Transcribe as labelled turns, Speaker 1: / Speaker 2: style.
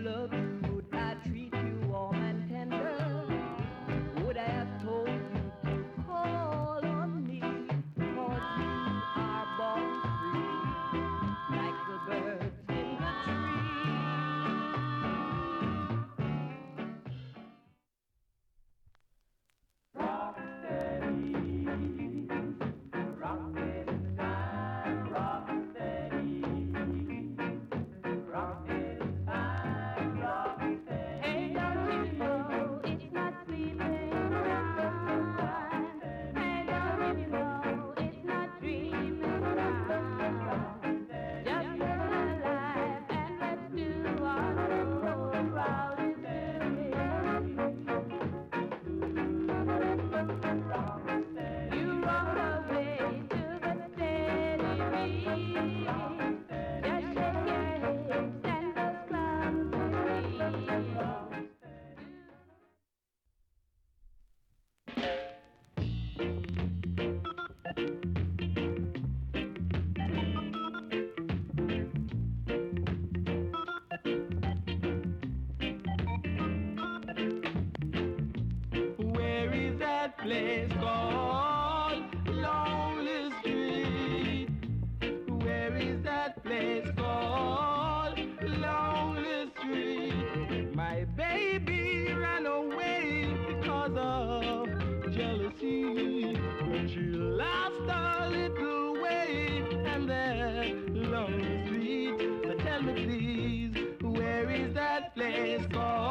Speaker 1: love you, would I treat you warm and tender? Would I have told you to call on me? 'Cause you are born free, like the birds in the tree.
Speaker 2: Rock steady, rock it time, rock steady, rock it time, rock steady.
Speaker 3: Hey, don't you know it's not sleeping time? Hey, don't you know it's not dreaming time? Just live alive and let's do what the whole crowd is doing. You roll away to the steady beat. Just shake your hips and those clumsy feet.
Speaker 4: Where is that place called Lonely Street? Where is that place called Lonely Street? My baby ran away because of jealousy when she lost her little way and that lonely street. So tell me please, where is that place called